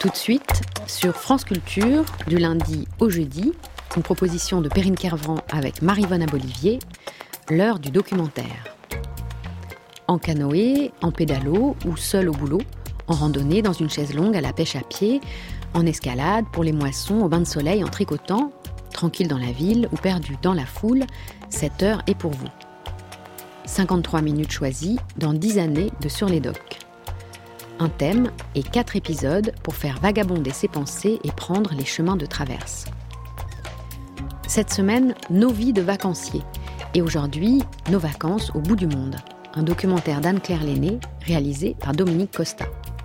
Tout de suite, sur France Culture, du lundi au jeudi, une proposition de Perrine Kervran avec Maryvonne Abolivier, l'heure du documentaire. En canoë, en pédalo ou seul au boulot, en randonnée dans une chaise longue à la pêche à pied, en escalade, pour les moissons, au bain de soleil, en tricotant, tranquille dans la ville ou perdu dans la foule, cette heure est pour vous. 53 minutes choisies dans 10 années de Sur les Docs. Un thème et 4 épisodes pour faire vagabonder ses pensées et prendre les chemins de traverse. Cette semaine, nos vies de vacanciers. Et aujourd'hui, nos vacances au bout du monde. Un documentaire d'Anne-Claire Lenné, réalisé par Dominique Costa.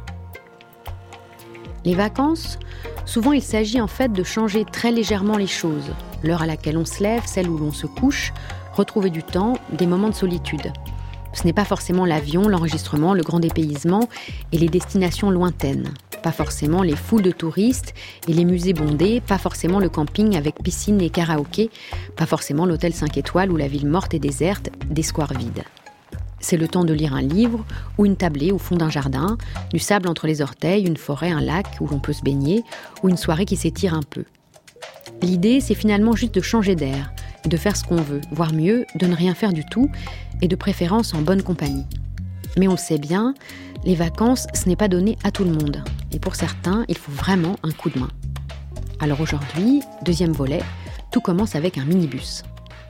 Les vacances, souvent il s'agit en fait de changer très légèrement les choses. L'heure à laquelle on se lève, celle où l'on se couche, retrouver du temps, des moments de solitude. Ce n'est pas forcément l'avion, l'enregistrement, le grand dépaysement et les destinations lointaines. Pas forcément les foules de touristes et les musées bondés, pas forcément le camping avec piscine et karaoké, pas forcément l'hôtel 5 étoiles où la ville morte et déserte, des squares vides. C'est le temps de lire un livre ou une tablée au fond d'un jardin, du sable entre les orteils, une forêt, un lac où l'on peut se baigner ou une soirée qui s'étire un peu. L'idée, c'est finalement juste de changer d'air, de faire ce qu'on veut, voire mieux, de ne rien faire du tout et de préférence en bonne compagnie. Mais on le sait bien, les vacances, ce n'est pas donné à tout le monde. Et pour certains, il faut vraiment un coup de main. Alors aujourd'hui, deuxième volet, tout commence avec un minibus.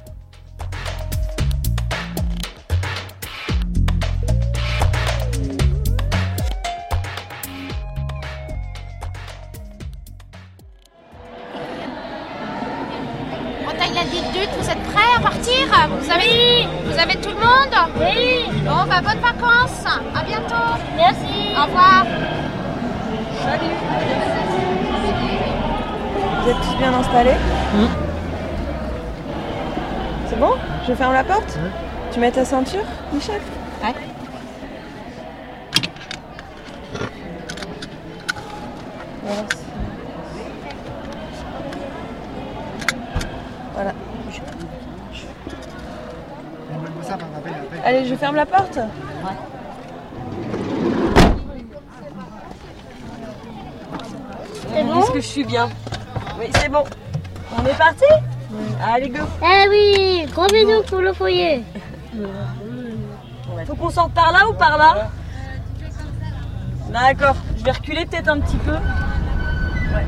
Vous êtes prêts à partir ? Vous avez tout le monde ? Oui. Bon, bonnes vacances. À bientôt. Merci. Au revoir. Salut. Vous êtes tous bien installés ? C'est bon ? Je ferme la porte ? Tu mets ta ceinture, Michel ? Ouais. Voilà. Allez, je ferme la porte. Ouais. C'est bon ? Est-ce que je suis bien ? Oui, c'est bon. On est parti ? Allez, go. Eh oui, gros bisous pour le foyer. Faut qu'on sorte par là ou par là ? D'accord. Je vais reculer peut-être un petit peu. Ouais.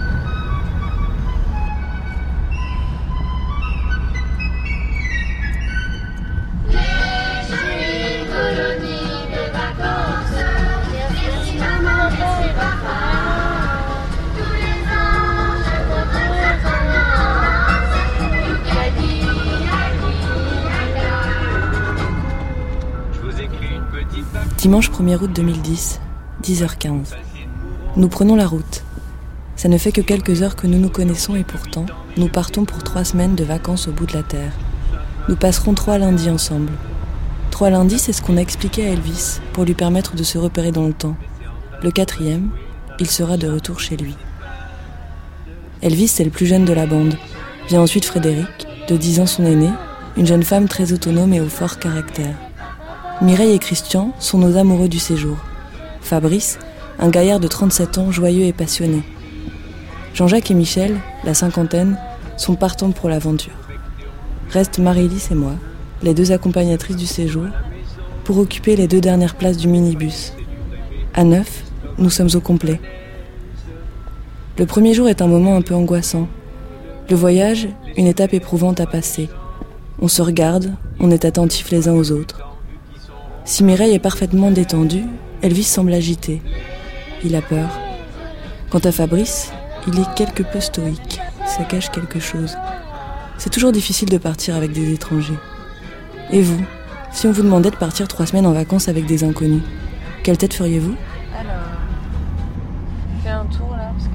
Dimanche 1er août 2010, 10h15. Nous prenons la route. Ça ne fait que quelques heures que nous nous connaissons et pourtant, nous partons pour 3 semaines de vacances au bout de la terre. Nous passerons 3 lundis ensemble. 3 lundis, c'est ce qu'on a expliqué à Elvis pour lui permettre de se repérer dans le temps. Le 4e, il sera de retour chez lui. Elvis, c'est le plus jeune de la bande. Vient ensuite Frédéric, de 10 ans son aîné, une jeune femme très autonome et au fort caractère. Mireille et Christian sont nos amoureux du séjour. Fabrice, un gaillard de 37 ans, joyeux et passionné. Jean-Jacques et Michel, la cinquantaine, sont partants pour l'aventure. Restent Marie-Lise et moi, les 2 accompagnatrices du séjour, pour occuper les 2 dernières places du minibus. À 9, nous sommes au complet. Le premier jour est un moment un peu angoissant. Le voyage, une étape éprouvante à passer. On se regarde, on est attentifs les uns aux autres. Si Mireille est parfaitement détendue, Elvis semble agité. Il a peur. Quant à Fabrice, il est quelque peu stoïque. Ça cache quelque chose. C'est toujours difficile de partir avec des étrangers. Et vous, si on vous demandait de partir 3 semaines en vacances avec des inconnus, quelle tête feriez-vous ? Alors, je fais un tour là, parce que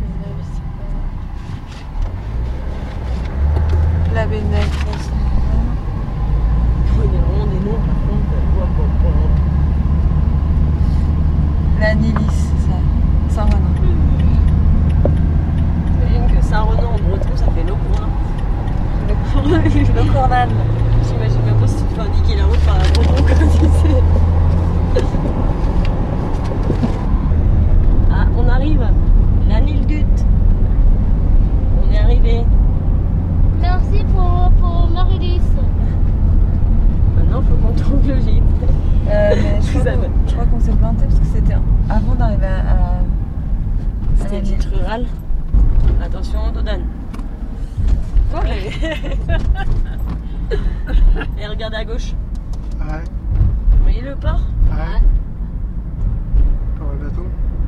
la Bénèque. La Nélis, c'est ça. Saint-Renan. J'imagine que Saint-Renan en breton, ça fait le coin. Le cornal. J'imagine même pas si tu te fais indiquer la route par un breton comme tu sais. Ah, on arrive. petite rurale. Attention, Dodane. Oh, et regardez à gauche. Ouais. Vous voyez le port? Ouais. Pour le bateau.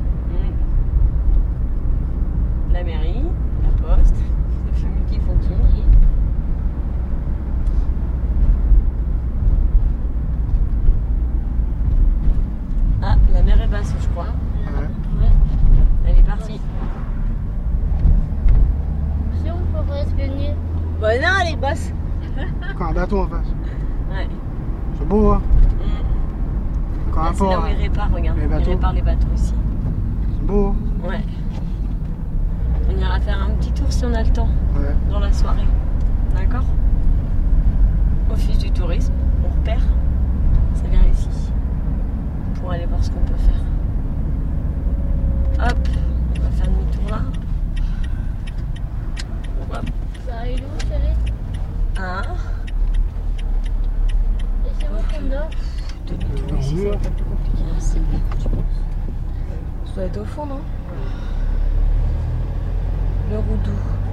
La mairie, la poste, c'est le multifonction. Ah, la mer est basse, je crois. Ouais. Elle est partie. Si on pourrait espionner. Bah non, elle est basse. Encore un bateau en face. Ouais. C'est beau, hein. Encore Là, un c'est port. là où ils réparent, regarde. Les Ils bateaux. réparent les bateaux aussi. C'est beau, hein. Ouais. On ira faire un petit tour si on a le temps, Ouais. dans la soirée. D'accord? Office du tourisme, on repère. C'est bien ici. Pour aller voir ce qu'on peut faire. Hop, on va faire demi-tour là. Hop. Ça arrive où, chérie? Un. Et c'est où qu'on dort? Dans le mur. Ça doit être au fond, non? Le Roudou.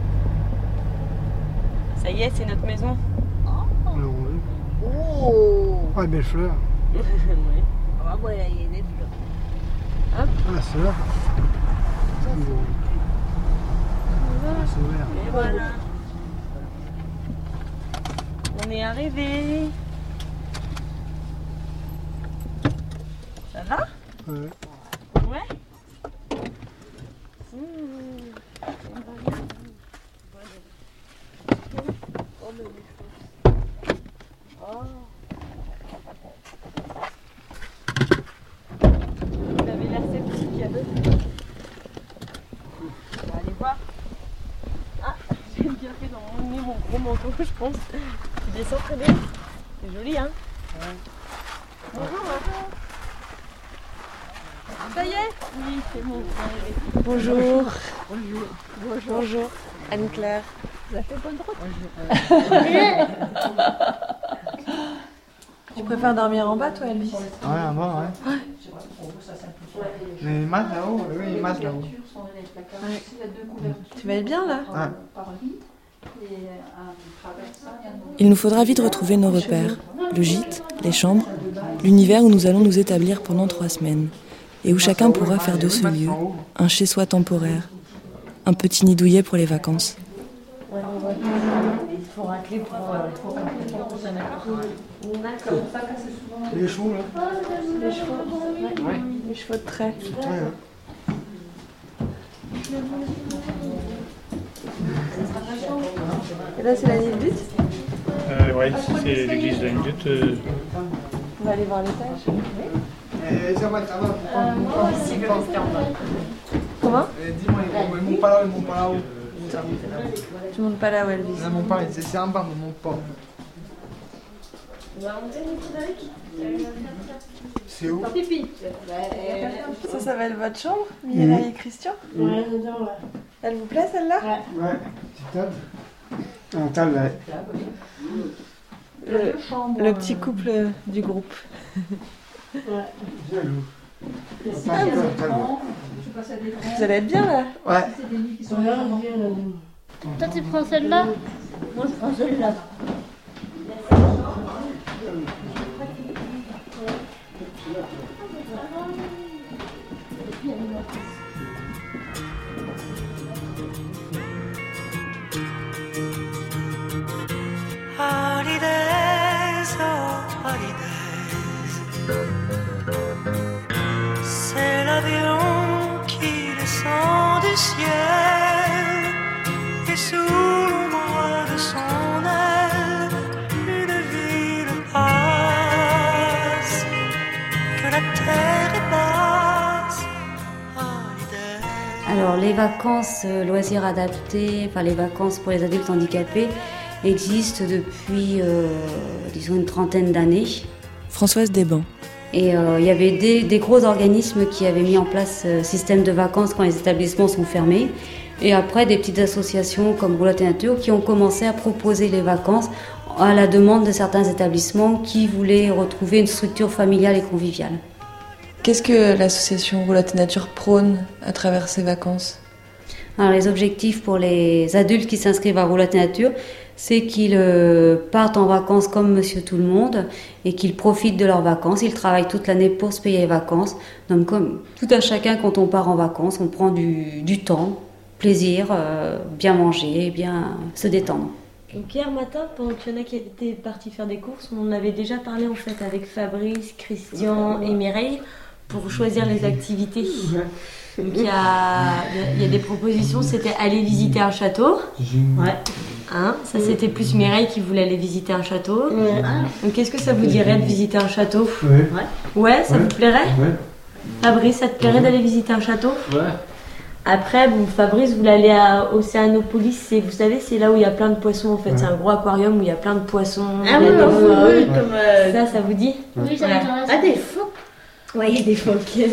Ça y est, c'est notre maison. On l'a rendu. Oh! Oh, belle fleur. Oui. Ah ouais, il y a des fleurs. Ah, c'est là. C'est ouvert. Et voilà. On est arrivé. Ça va? Ouais. Ouais. Vous avez l'air sceptique. On va aller voir. Ah, j'ai bien fait d'emmener mon gros manteau, je pense. Tu descends très bien. C'est joli, hein? Bonjour. Ça y est? Oui, c'est bon. Bonjour. Bonjour. Anne-Claire. Vous avez fait bonne route? Tu préfères dormir en bas, toi, Elvis? Ouais, à bord, ouais. Mais il masse là-haut, oui, il masse là-haut. Tu vas être bien, là? Ouais. Il nous faudra vite retrouver nos repères. Le gîte, les chambres, l'univers où nous allons nous établir pendant 3 semaines. Et où chacun pourra faire de ce lieu un chez-soi temporaire. Un petit nid douillet pour les vacances. Il faut racler pour Les chevaux, là. Les chevaux de trait. Ouais. Et là, c'est la Nid But. Oui, c'est l'église de Nut. On va aller voir l'étage. Ça va. Comment? Dis-moi, ils montent pas là, ils montent pas là-haut. Tu montes pas là où Elvis. Ils montent pas, c'est en bas, mais ils montent pas. C'est où? Ça va être votre chambre, Miela et Christian? Ouais, dedans, ouais. Elle vous plaît, celle-là? Ouais, petite table. Un table, ouais. Le petit couple du groupe. Jaloux. Vous allez être bien, là? Ouais. Toi, tu prends celle-là? Moi, je prends celle-là. Holidays, oh holidays. C'est l'avion qui descend du ciel et sous l'ombre de son aile, une ville passe, que la terre est basse. Holidays. Alors les vacances loisirs adaptés, enfin les vacances pour les adultes handicapés existent depuis disons une trentaine d'années. Françoise Desbans. Et il y avait des gros organismes qui avaient mis en place ce système de vacances quand les établissements sont fermés. Et après des petites associations comme Roulotte et Nature qui ont commencé à proposer les vacances à la demande de certains établissements qui voulaient retrouver une structure familiale et conviviale. Qu'est-ce que l'association Roulotte et Nature prône à travers ses vacances? Alors, les objectifs pour les adultes qui s'inscrivent à Roulotte Nature, c'est qu'ils partent en vacances comme monsieur tout le monde et qu'ils profitent de leurs vacances. Ils travaillent toute l'année pour se payer les vacances. Donc comme tout à chacun, quand on part en vacances, on prend du temps, plaisir, bien manger, bien se détendre. Donc hier matin, pendant qu'il y en a qui étaient partis faire des courses, on en avait déjà parlé en fait avec Fabrice, Christian et Mireille pour choisir les activités. Donc il y a des propositions, c'était aller visiter un château. Ouais. Hein, ça c'était plus Mireille qui voulait aller visiter un château. Ouais. Donc qu'est-ce que ça vous dirait de visiter un château? Ouais, ça vous plairait? Ouais. Fabrice, ça te plairait d'aller visiter un château? Ouais. Après, bon, Fabrice voulait aller à Océanopolis, vous savez, c'est là où il y a plein de poissons en fait. Ouais. C'est un gros aquarium où il y a plein de poissons. Ah oui, comme ça vous dit? Oui, ça m'intéresse. Ah, des phoques. Ouais, il y a des phoques.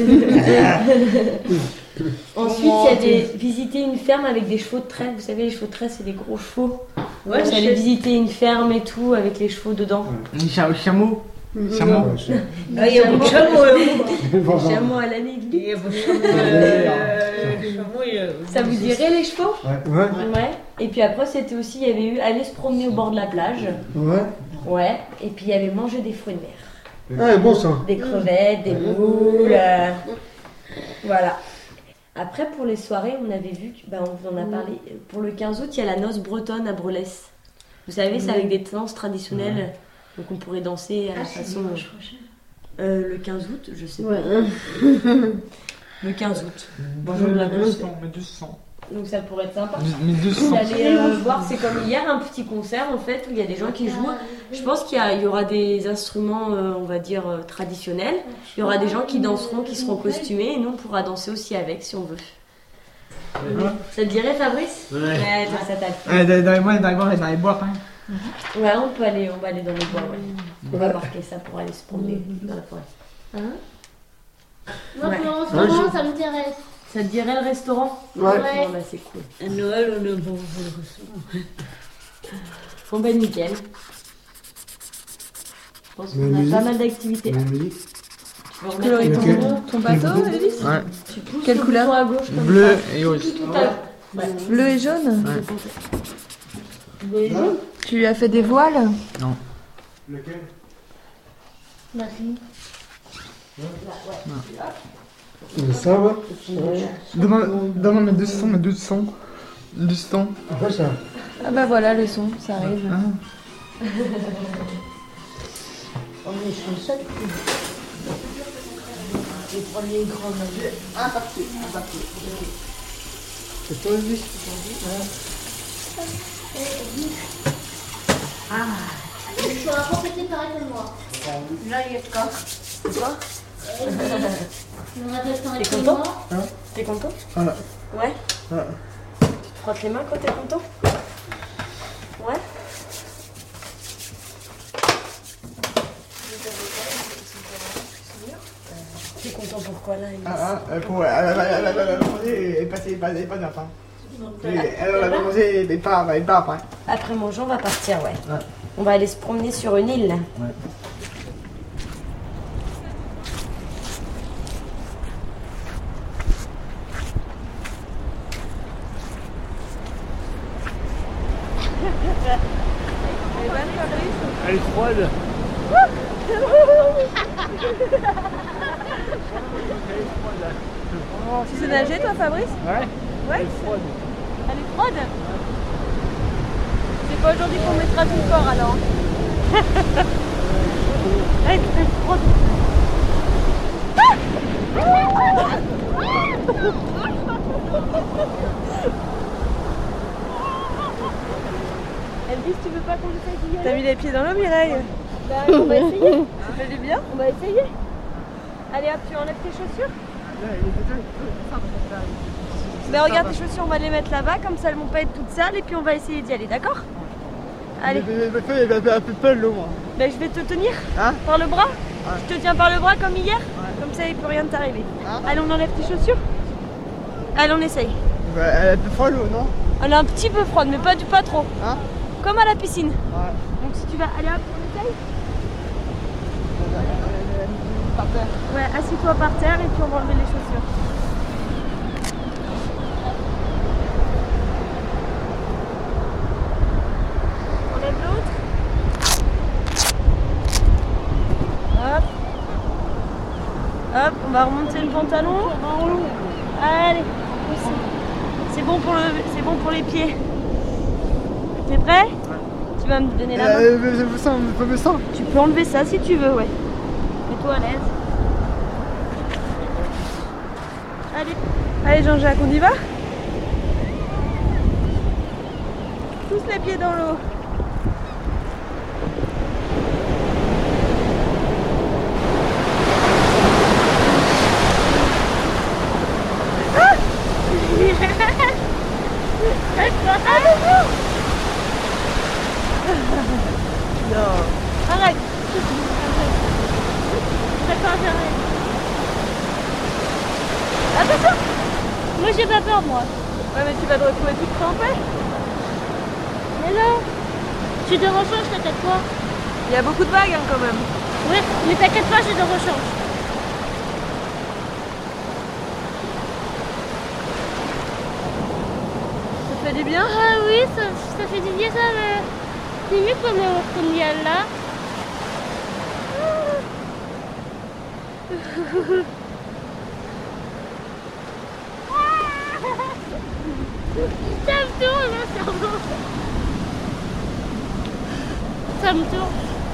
Ensuite, il y a visiter une ferme avec des chevaux de trait. Vous savez, les chevaux de trait, c'est des gros chevaux. Ouais, vous allez visiter une ferme et tout avec les chevaux dedans. Les chameaux. Chameau. Il y a beaucoup de chameaux. Chameau à l'année. Il y a beaucoup de chameaux. Ça vous dirait les chevaux? Ouais. Et puis après, c'était aussi, il y avait eu aller se promener au bord de la plage. Ouais. Ouais. Et puis il y avait manger des fruits de mer. Ah, bon ça. Des crevettes, des moules. Voilà. Après, pour les soirées, on avait vu, on vous en a parlé, pour le 15 août, il y a la noce bretonne à Brelès. Vous savez, c'est avec des danses traditionnelles, donc on pourrait danser à la façon... le 15 août, je sais pas. Le 15 août. Bonjour de la gauche. Donc ça pourrait être sympa. Vous allez voir, c'est comme hier, un petit concert en fait, où il y a des gens qui jouent. Je pense qu'il y aura des instruments, on va dire, traditionnels. Il y aura des gens qui danseront, qui seront costumés, et nous on pourra danser aussi avec si on veut. Ça te dirait, Fabrice? Ouais, ça t'appelle. Dans les bois, hein. Ouais, on va aller dans les bois, ouais. On va marquer ça pour aller se promener dans la forêt. Moi, pour le restaurant, ça m'intéresse. Ça te dirait le restaurant? Ouais. Bon, bah, c'est cool. À Noël, on est bon pour le restaurant. Bon, ben nickel. Je pense qu'on a pas mal d'activités. Tu colories ton bateau, Elvis? Ouais. Quelle couleur? À gauche, comme bleu ça. et rose. Bleu et jaune? Ouais. Bleu et jaune? Tu lui as fait des voiles? Non. Lequel? Merci. Le sable. Demande mes 200. Après ça. Ah bah voilà le son, ça arrive. On est chanceux. Je vais prendre les grands maillots. Un papier. C'est toi, Elvis? Tu seras complété pareil que moi. Là, il y a de quoi? C'est quoi? T'es content? T'es content? Ouais. Tu te frottes les mains quand t'es content? Ouais. T'es content pourquoi là? Pour elle passer pas d'enfant. Elle va manger des pas après. Après manger, on va partir, ouais. On va aller se promener sur une île. Ouais. Elle est froide. Tu sais nager toi, Fabrice? Ouais. Elle est froide. Elle est froide? C'est pas aujourd'hui qu'on mettra tout corps alors. Elle est très froide. Elvis, tu veux pas qu'on essaye d'y aller? T'as mis les pieds dans l'eau, Mireille? Bah, on va essayer. Ça fait du bien? On va essayer. Allez hop, tu enlèves tes chaussures? Ben regarde tes chaussures, on va les mettre là-bas, comme ça elles vont pas être toutes sales et puis on va essayer d'y aller, d'accord? Allez. Il a un peu peur l'eau, moi. Ben je vais te tenir par le bras. Je te tiens par le bras comme hier, comme ça il peut rien t'arriver. Allez, on enlève tes chaussures. Allez, on essaye. Elle est un peu froide l'eau, non? Elle est un petit peu froide, mais pas trop. Comme à la piscine. Donc si tu vas, allez hop, on essaye. Par terre. Ouais, assis-toi par terre et puis on va enlever les chaussures. On va remonter le pantalon. Allez. C'est bon pour les pieds. T'es prêt? Ouais. Tu vas me donner la main. Je me sens. Tu peux enlever ça si tu veux, ouais. Mets-toi à l'aise. Allez Jean-Jacques, on y va? Pousse les pieds dans l'eau. Non, arrête. D'accord, j'arrête. Attention. Moi j'ai pas peur, moi. Ouais, mais tu vas te retrouver toute trempée. Mais non. Je te rechange, t'inquiète pas. Il y a beaucoup de vagues hein, quand même. Ouais, mais t'inquiète pas, je te rechange. Ça fait du bien? Ah oui, ça fait du bien, ça. Mais... c'est mieux comme il y a là. Ça me tourne le cerveau. Ça me tourne.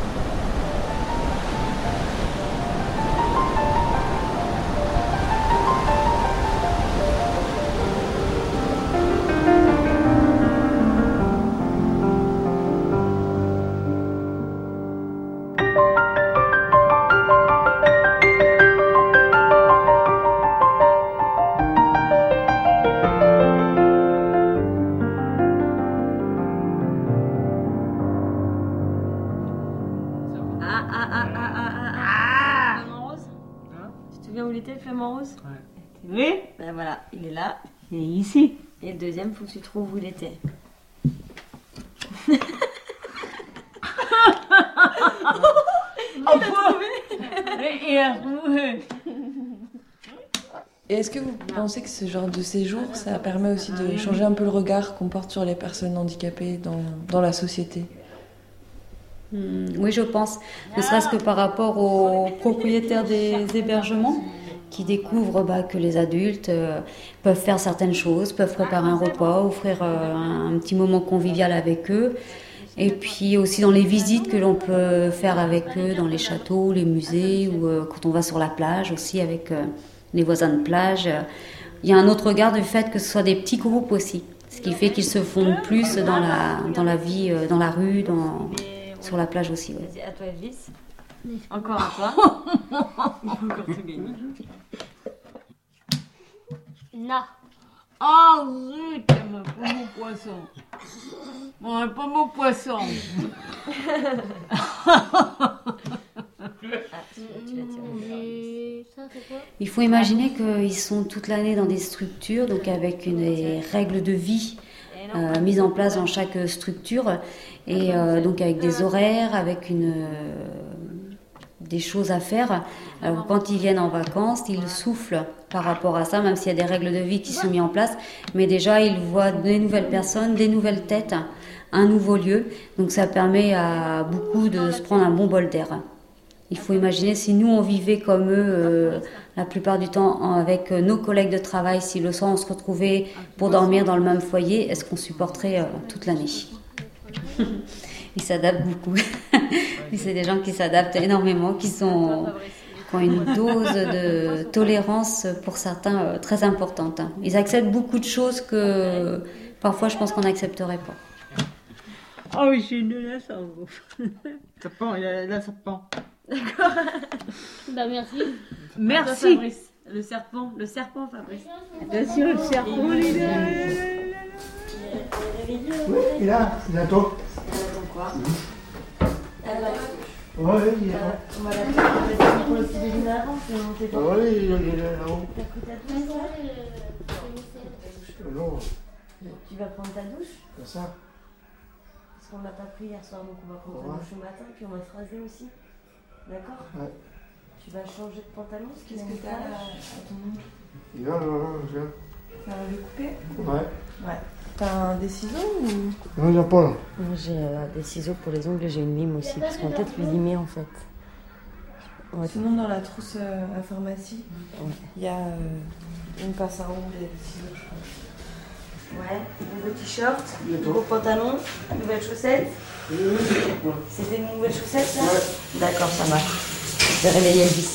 Le flamant rose? Ouais. Oui. Ben voilà, il est là. Il est ici. Et le deuxième, faut que tu trouves où il était. Et est-ce que vous pensez que ce genre de séjour, ça permet aussi de changer un peu le regard qu'on porte sur les personnes handicapées dans la société? Oui, je pense. Ne serait-ce que par rapport aux propriétaires des hébergements qui découvrent que les adultes peuvent faire certaines choses, peuvent préparer un repas, offrir un petit moment convivial avec eux. Et puis aussi dans les visites que l'on peut faire avec eux dans les châteaux, les musées ou quand on va sur la plage aussi avec les voisins de plage. Il y a un autre regard du fait que ce soit des petits groupes aussi, ce qui fait qu'ils se fondent plus dans la vie, dans la rue, sur la plage aussi. Ouais. Vas-y, à toi Elvis. Encore à toi. Il faut encore te gagner. Non. Oh zut, pas mon poisson. Ouais, pas mon poisson. Il faut imaginer qu'ils sont toute l'année dans des structures, donc avec des règles de vie mises en place dans chaque structure, et donc avec des horaires, avec des choses à faire. Alors, quand ils viennent en vacances, ils soufflent par rapport à ça, même s'il y a des règles de vie qui sont mises en place, mais déjà ils voient des nouvelles personnes, des nouvelles têtes, un nouveau lieu, donc ça permet à beaucoup de se prendre un bon bol d'air. Il faut imaginer si nous on vivait comme eux la plupart du temps avec nos collègues de travail, si le soir on se retrouvait pour dormir dans le même foyer, est-ce qu'on supporterait toute l'année? Ils s'adaptent beaucoup. C'est des gens qui s'adaptent énormément, qui ont une dose de tolérance pour certains très importante. Ils acceptent beaucoup de choses que parfois je pense qu'on n'accepterait pas. Oh oui, j'ai une de la sang. Ça pend, là ça pend. D'accord. Bah merci. Merci. Fabrice. Le serpent Fabrice. Attention, le serpent, il est là. Oui, il est là, bientôt. Quoi? Oui, il est là. On va la faire pour le petit déjeuner avant, sinon on sait pas. Oui, il est là-haut. T'as pris ta douche là? Non. Tu vas prendre ta douche? Comme ça. Parce qu'on l'a pas pris hier soir, donc on va prendre ta douche au matin, puis on va se raser aussi. D'accord? Ouais. Tu vas changer de pantalon? Qu'est-ce que t'as à ton nom? Non, je viens. Ça va le couper? Ouais. Ouais. T'as des ciseaux ou? Non, il n'y a pas là. J'ai des ciseaux pour les ongles et j'ai une lime aussi, parce qu'on peut peut-être les limer en fait. Ouais. Sinon, dans la trousse à pharmacie, il y a une passe à ongles et des ciseaux, je crois. Ouais, nouveau t-shirt, nouveau pantalon, nouvelles chaussettes. C'était une nouvelle chaussette, là? Ouais. D'accord, ça marche. Je vais réveiller Elvis.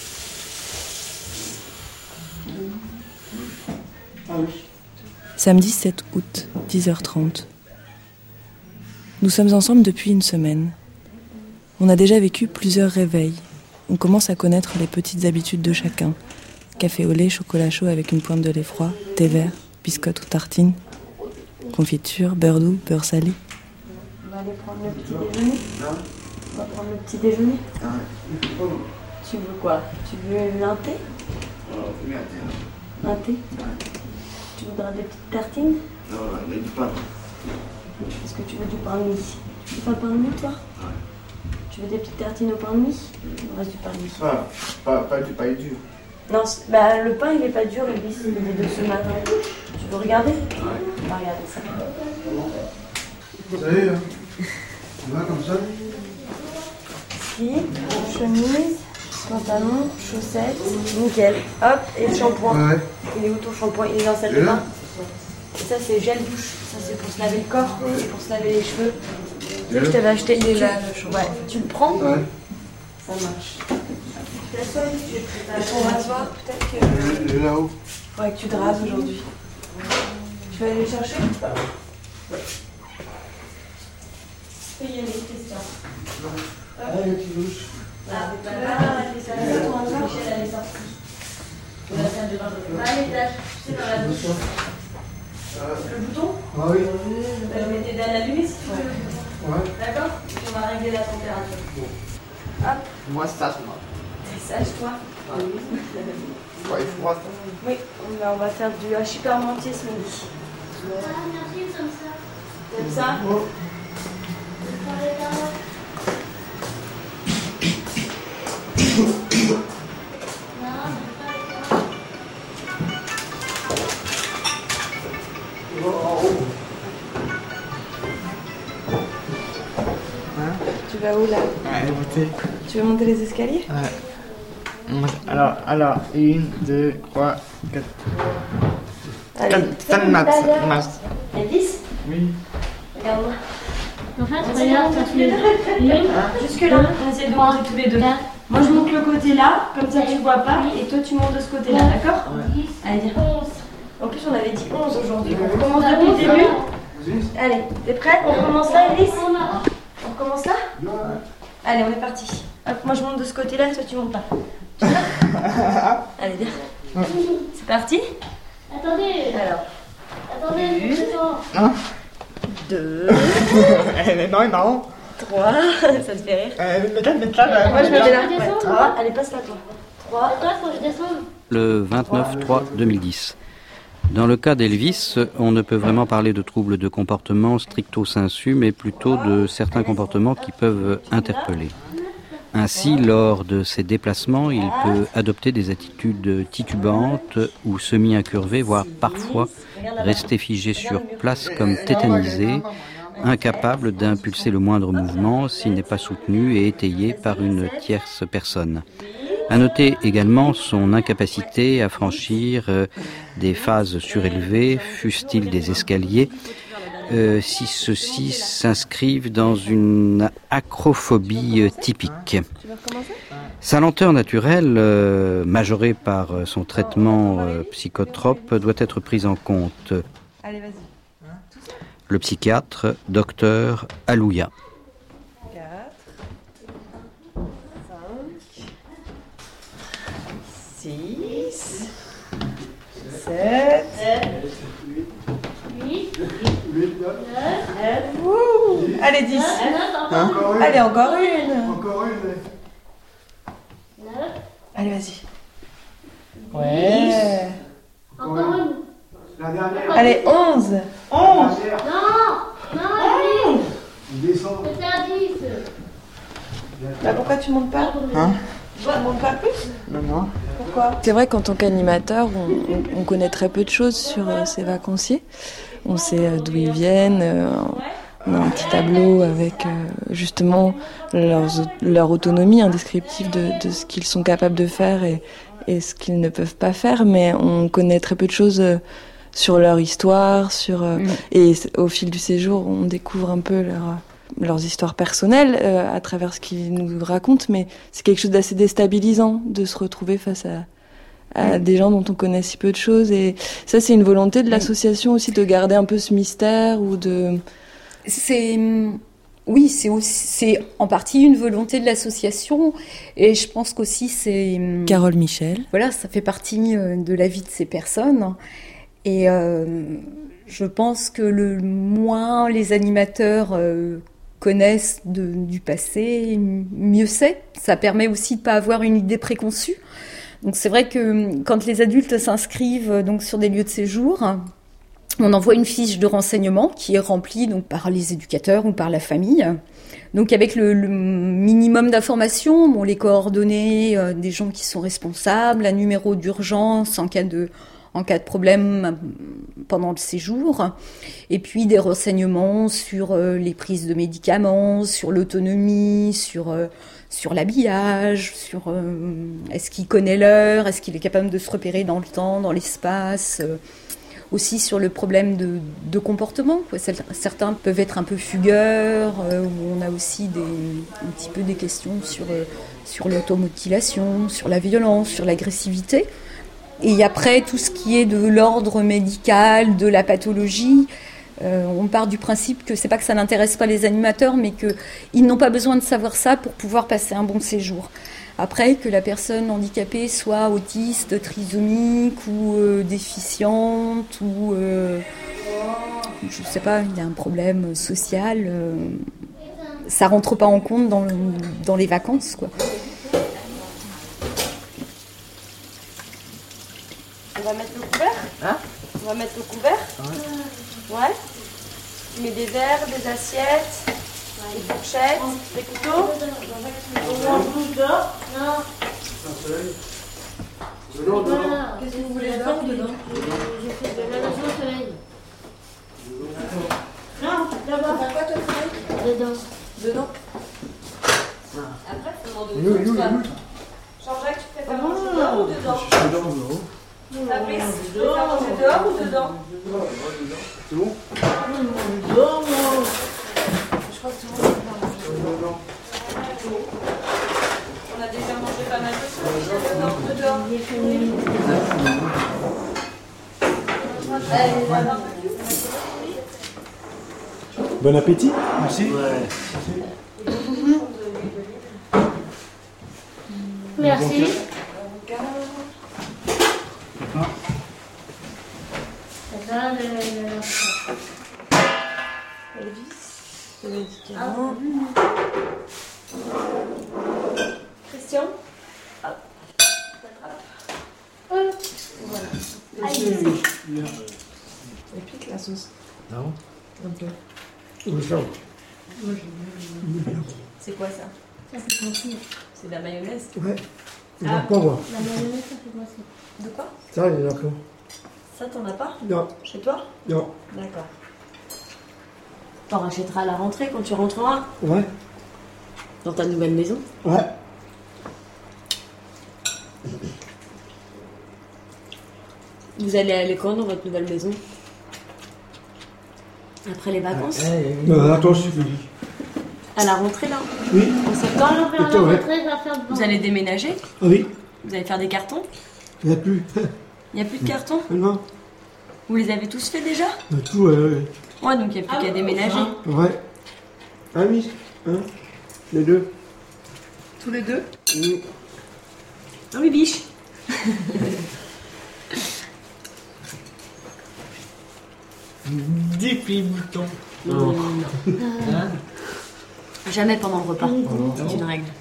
Ah oui. Samedi 7 août, 10h30. Nous sommes ensemble depuis une semaine. On a déjà vécu plusieurs réveils. On commence à connaître les petites habitudes de chacun. Café au lait, chocolat chaud avec une pointe de lait froid, thé vert, biscotte ou tartine, confiture, beurre doux, beurre salé. On va aller prendre le petit déjeuner. On va prendre le petit déjeuner. Tu veux quoi? Tu veux un thé? Un thé? Tu voudras des petites tartines? Non, il y a du pain. Est-ce que tu veux du pain de mie? Tu veux pas le pain de mie, toi? Ouais. Tu veux des petites tartines au pain de mie? Il reste du pain de mie. Pas du pain dur. Non, le pain il est pas dur, Elvis, il est de ce matin. Tu veux regarder? Ouais. On va regarder ça. Vous savez, on va comme ça. Slip, chemise, pantalon, chaussettes, nickel. Hop, et le shampoing. Ouais. Il est où ton shampoing? Il est dans cette main. Et ça c'est gel douche. Ça c'est pour se laver le corps, c'est pour se laver les cheveux. Tu sais que je t'avais acheté il est là le shampoing. Ouais. Tu le prends? Ouais. Ça marche. Et ton rasoir, peut-être que... Il est là-haut. Il faudrait que tu te rases aujourd'hui. Tu vas aller le chercher? Ouais. Tu peux y aller, Christian. Allez, tu douches. Ah, ton rasoir, Michel, elle est sortie. De la salle de bain. Va à l'étage, tu sais, dans la douche. Le bouton? Ah oui. Tu vas le mettre à l'allumer si tu veux. Ouais. D'accord? On va régler la température. Hop. Moi, c'est ça, moi. T'es sage, toi? Oui. Ouais, il faut voir ça. Oui, on va faire du hachis parmentier ce midi. Merci, comme ça. Comme ça? Oh. Tu vas où là? Allez, monter. Tu veux monter les escaliers? Ouais. Alors, 1, 2, 3, 4. Allez, 4 maths. Elvis? Oui. Regarde-moi. En fait, regarde, ça fait Jusque là, on essaie de monter tous les deux. Moi je monte le côté là, comme ça tu vois pas, et toi tu montes de ce côté là, d'accord? Ouais. Allez, viens. En plus on avait dit 11 aujourd'hui. On recommence depuis le début. Allez, t'es prête? On recommence là, Elvis? On recommence là? Ouais. Allez, on est parti. Hop, moi je monte de ce côté là, toi tu montes pas. Allez, viens. C'est parti? Attendez. Alors. Attendez, 1, 2. Non. 3. Ça te fait rire? Mets là. Moi je me mets là. Ouais, 3. Allez, passe là toi. 3. Toi, faut que je descende. Le 29/3/2010. Dans le cas d'Elvis, on ne peut vraiment parler de troubles de comportement stricto sensu, mais plutôt de certains comportements qui peuvent interpeller. Ainsi, lors de ses déplacements, il peut adopter des attitudes titubantes ou semi-incurvées, voire parfois rester figé sur place comme tétanisé, incapable d'impulser le moindre mouvement s'il n'est pas soutenu et étayé par une tierce personne. À noter également son incapacité à franchir des phases surélevées, fussent-ils des escaliers, si ceux-ci s'inscrivent dans une acrophobie typique. Sa lenteur naturelle, majorée par son traitement psychotrope, doit être prise en compte. Allez, vas-y. Le psychiatre, docteur Alouya. 4, 5, 6, 7, 8, 9, allez 10. Allez, encore une. 9, Allez, vas-y. Ouais. encore une. La dernière. Allez, 11. 11. Non, Descends. c'était à 10. Bah pourquoi tu montes pas? Hein? Tu montes pas plus? Non. Pourquoi? C'est vrai qu'en tant qu'animateur, on connaît très peu de choses sur ces vacanciers. On sait d'où ils viennent, On a un petit tableau avec justement leur autonomie indescriptible de ce qu'ils sont capables de faire et ce qu'ils ne peuvent pas faire, mais on connaît très peu de choses sur leur histoire, et au fil du séjour, on découvre un peu leurs histoires personnelles à travers ce qu'ils nous racontent, mais c'est quelque chose d'assez déstabilisant de se retrouver face à des gens dont on connaît si peu de choses, et ça c'est une volonté de l'association aussi de garder un peu ce mystère ou de... Oui, c'est en partie une volonté de l'association, et je pense qu'aussi c'est... Carole Michel. Voilà, ça fait partie de la vie de ces personnes, et je pense que le moins les animateurs connaissent du passé, mieux c'est. Ça permet aussi de ne pas avoir une idée préconçue. Donc c'est vrai que quand les adultes s'inscrivent donc sur des lieux de séjour, on envoie une fiche de renseignement qui est remplie donc par les éducateurs ou par la famille. Donc avec le minimum d'informations, les coordonnées des gens qui sont responsables, un numéro d'urgence en cas de problème pendant le séjour, et puis des renseignements sur les prises de médicaments, sur l'autonomie, sur l'habillage, sur est-ce qu'il connaît l'heure, est-ce qu'il est capable de se repérer dans le temps, dans l'espace, aussi sur le problème de comportement, quoi. Certains peuvent être un peu fugueurs, on a aussi un petit peu des questions sur l'automutilation, sur la violence, sur l'agressivité. Et après, tout ce qui est de l'ordre médical, de la pathologie, on part du principe que c'est pas que ça n'intéresse pas les animateurs, mais qu'ils n'ont pas besoin de savoir ça pour pouvoir passer un bon séjour. Après, que la personne handicapée soit autiste, trisomique ou déficiente, ou je sais pas, il y a un problème social, ça rentre pas en compte dans les vacances, quoi. On va mettre le couvert ? On va mettre le couvert ? Ouais. Tu mets des verres, des assiettes, des fourchettes, des couteaux. On mange tous dehors ? Non. Qu'est-ce que vous voulez dedans ou dedans ? Je fais de la natation au soleil. Non, là-bas. T'as quoi toi, soleil ? Dedans. Après, il faut demander Jean-Jacques, tu préfères manger dehors ou dedans ? Je suis dedans. Fabrice, tu préfères manger dehors ou dedans ? C'est bon ? Dehors, moi. Je crois que tout le monde préfère manger dehors. On a déjà mangé pas mal de choses. Dehors. Bon appétit. Merci. Merci. Elvis, le médicament. Christian. Voilà. Et pique la sauce. Non. Un peu. C'est quoi ça ? Ça, c'est tranquille. C'est de la mayonnaise ? Ouais. Pas moi. La mayonnaise, ça fait quoi ça ? De quoi ? Ça, il y en a quoi ? Ça, t'en as pas ? Non. Chez toi ? Non. D'accord. T'en rachèteras à la rentrée quand tu rentreras ? Ouais. Dans ta nouvelle maison ? Ouais. Vous allez aller quand dans votre nouvelle maison ? Après les vacances ? Attends, je suis fini. À la rentrée là ? Oui. En septembre ? À la rentrée, va faire Vous allez déménager ? Ah oui. Vous allez faire des cartons ? Il n'y a plus. Il n'y a plus de cartons ? Non. Vous les avez tous faits déjà ? Tout, ouais. Ouais, donc il n'y a plus qu'à déménager. Ouais. Ah oui. Hein. Les deux. Tous les deux ? Oui. Ah oui, biche. Des petits boutons. Non. Jamais pendant le repas. C'est une règle.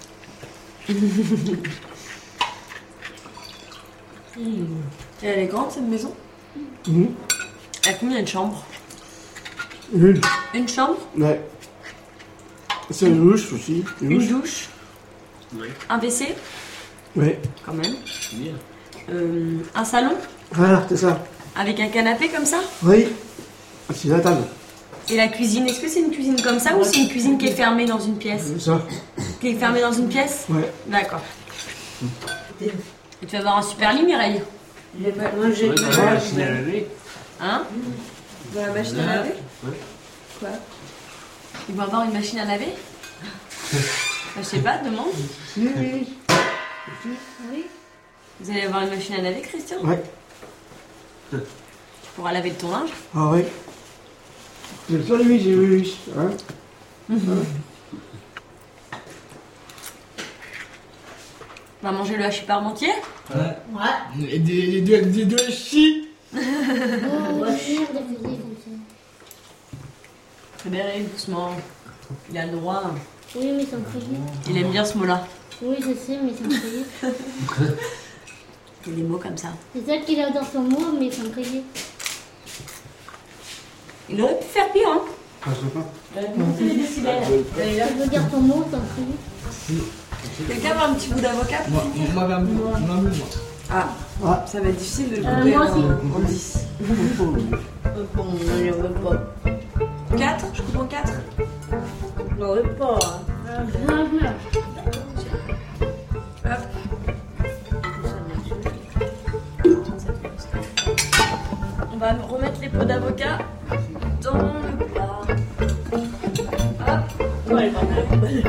Et elle est grande cette maison ? Elle a combien de chambres ? Une. Une chambre ? Ouais. C'est une douche aussi. Une douche ? Oui. Un WC ? Ouais. Quand même. Bien. Un salon ? Voilà, c'est ça. Avec un canapé comme ça ? Oui. C'est la table. Et la cuisine, est-ce que c'est une cuisine comme ça ou c'est une cuisine qui est fermée dans une pièce? Ça. Qui est fermée dans une pièce? Ouais. D'accord. Et tu vas avoir un super lit, Mireille. Moi, j'ai la machine à laver. Hein? Dans la machine à laver? Ouais. Quoi? Ils vont avoir une machine à laver? Je sais pas, demande. Oui. Vous allez avoir une machine à laver, Christian? Ouais. Tu pourras laver de ton linge? Ah ouais. J'ai sur lui, j'ai vu. Hein? On va manger le hachis parmentier? Ouais. Et des deux hachis. Oh, on va faire des fusées comme ça. Frédéric, doucement. Il a le droit. Oui, mais sans crier. Il aime bien ce mot-là. Oui, je sais, mais sans crier. Il y a des mots comme ça. C'est ça qu'il a dans son mot, mais sans crier. Il aurait pu faire pire, hein? Ah, je sais pas. Il aurait pu monter les décibels. Je veux dire ton mot sans crier. Quelqu'un veut un petit bout d'avocat? Moi, moi. Ah, ça va être difficile de le Moi aussi. en 10. Bon, on ne veut pas. 4? Je coupe en 4? On ne veut pas. Hop. On va remettre les pots d'avocat dans le plat. Hop. Ouais, pas mal.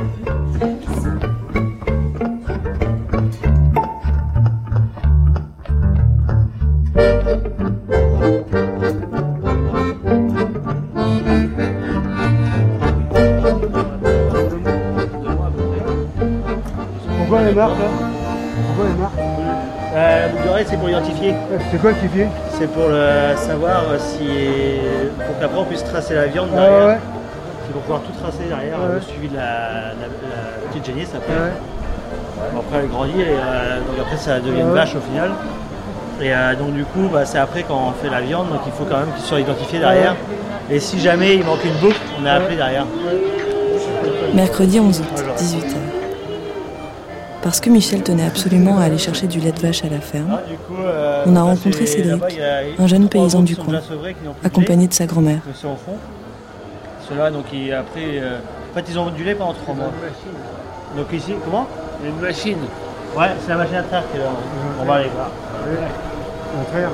Pourquoi elle est morte là? Pourquoi elle est morte? La boucle d'oreille, c'est pour identifier. C'est quoi qui fait? C'est pour savoir si. Pour qu'après on puisse tracer la viande derrière. Ouais. C'est pour pouvoir tout tracer derrière, le suivi de la petite génisse après. Ouais. Bon, après elle grandit et donc après ça devient une vache au final. Et donc du coup, c'est après quand on fait la viande, donc il faut quand même qu'il soit identifié derrière. Et si jamais il manque une boucle, on est appelé derrière. Mercredi 11 août, 18h. Parce que Michel tenait absolument à aller chercher du lait de vache à la ferme, on a rencontré Cédric, un jeune paysan du coin, accompagné de sa grand-mère. C'est au fond. Ceux-là, donc après, en fait, ils ont du lait pendant 3 mois. Donc ici, comment? Une machine. Ouais, c'est la machine à traire qui est là. On va aller voir. La traire.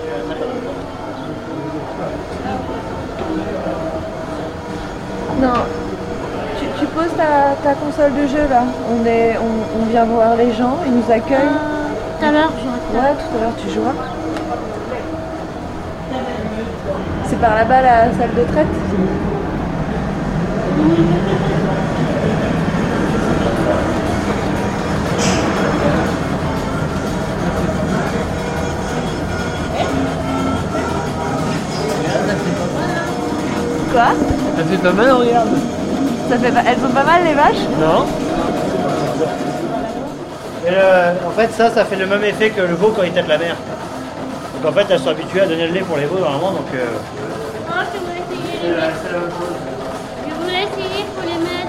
Non, tu poses ta console de jeu là. On vient voir les gens, ils nous accueillent. Tout à l'heure, je Ouais, tout à l'heure tu joues. C'est par là-bas la salle de traite? Quoi? Ça fait pas mal, regarde. Elles sont pas mal les vaches? Non. Et en fait, ça fait le même effet que le veau quand il tète la mer. Donc en fait, elles sont habituées à donner le lait pour les veaux normalement. Donc, Oh, je voulais essayer les mettre. Je voulais essayer pour les mettre.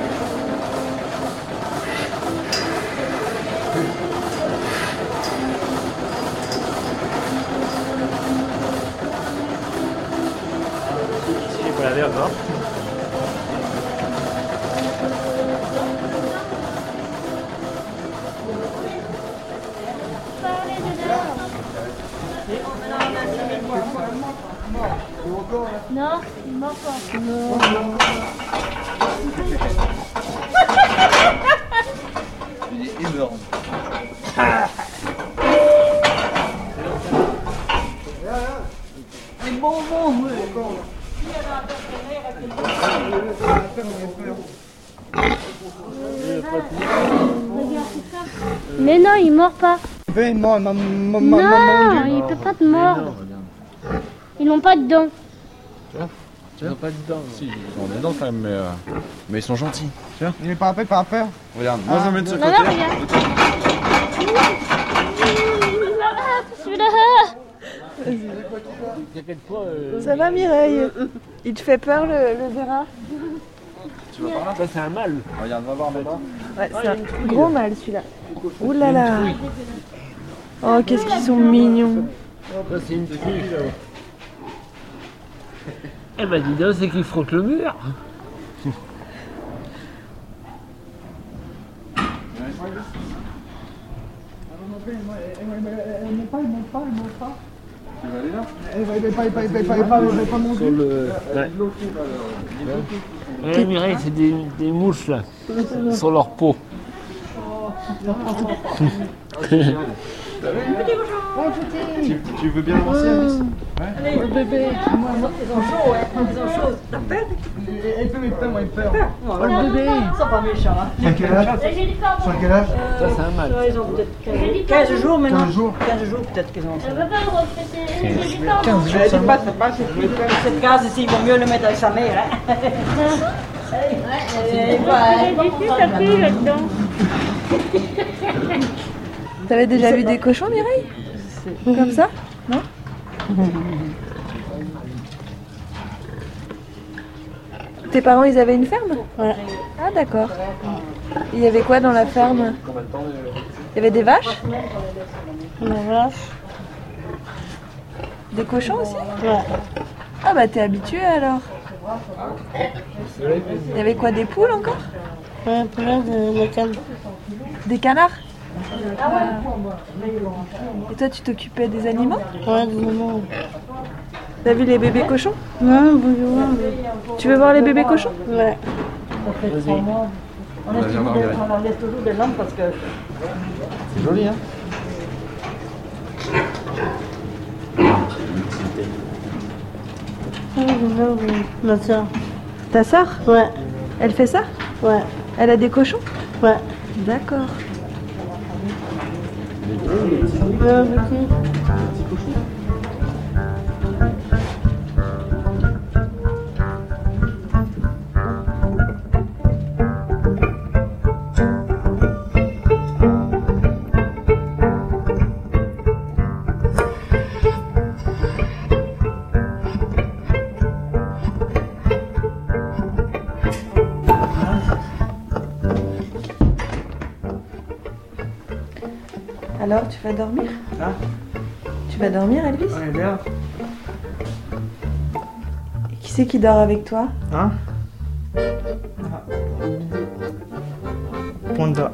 ici, il faut laver encore. Non, il mord pas. Non. Il est énorme. Les bonbons, Mais non, il mord pas. Il mord, Non, il peut pas te mordre. Ils n'ont pas de dents. Ils n'ont pas de dents. Si, ils ont des dents quand même, mais ils sont gentils. Tu vois? Il est pas par peur. Regarde, moi je vais mettre ce Non, côté. non, regarde. Celui-là. T'inquiète pas. Ça va Mireille? Il te fait peur le verra? Tu vas par là? Ça c'est un mâle. Regarde, va voir maintenant. Ouais, c'est un gros mâle celui-là. Ouh là là. Oh, qu'est-ce qu'ils sont mignons. Ça c'est une truie là. Eh ben dis donc, c'est qu'il frotte le mur. Tu vas aller là? Elle va pas monter. Sur le... Ouais, Mireille, c'est des mouches là, sur leur peau. Tu veux bien avancer, Alice? Allez, le bébé. Ils ont chaud, hein. Ils ont chaud. T'as peur? Elle peut, moi, elle peur. Oh, le bébé. Ils sont pas méchants. Hein. À quel âge? À quel âge? Ça, c'est un mal. Ils ont peut-être 15 jours maintenant. 15 jours peut-être qu'ils ont. Elle va pas le refléter. 15 jours, ça va. Cette case ici, il vaut mieux le mettre avec sa mère. Hein. Ça pue là-dedans. T'avais déjà vu des cochons, Mireille? Comme ça? Non? Tes parents, ils avaient une ferme? Ouais. Ah, d'accord. Il y avait quoi dans la ferme? Il y avait des vaches? Des vaches. Des cochons aussi? Ouais. Ah bah t'es habitué alors. Il y avait quoi, des poules encore? Ouais, plein de cannes. Des canards? Et toi tu t'occupais des animaux? Ouais, des animaux. T'as vu les bébés cochons? Ouais, bonjour. Tu veux voir les bébés cochons? Ouais. On laisse toujours des lampes parce que... C'est joli, hein? Ma soeur. Ta sœur? Ouais. Elle fait ça? Ouais. Elle a des cochons? Ouais. D'accord. Alors, tu vas dormir? Hein? Tu vas dormir, Elvis? Ouais, bien. Et qui c'est qui dort avec toi? Hein? Panda.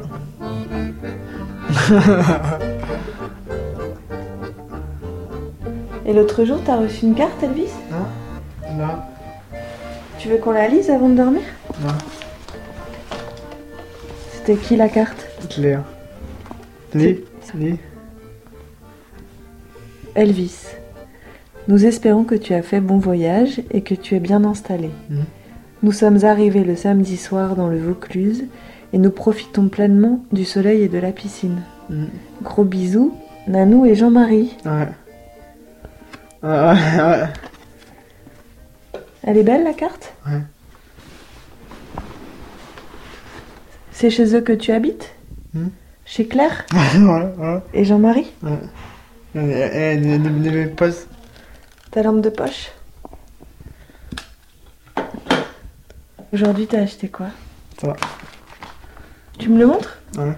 Et l'autre jour, t'as reçu une carte, Elvis? Hein? Là. Tu veux qu'on la lise avant de dormir? Non. C'était qui la carte? Claire. Lis. Elvis, nous espérons que tu as fait bon voyage et que tu es bien installé. Nous sommes arrivés le samedi soir dans le Vaucluse et nous profitons pleinement du soleil et de la piscine. Gros bisous, Nanou et Jean-Marie. Ouais. Ouais. Elle est belle la carte? Ouais. C'est chez eux que tu habites? Chez Claire? Ouais. Et Jean-Marie? Ouais. Des postes. Ta lampe de poche? Aujourd'hui, t'as acheté quoi? Ça va. Tu me le montres? Ouais.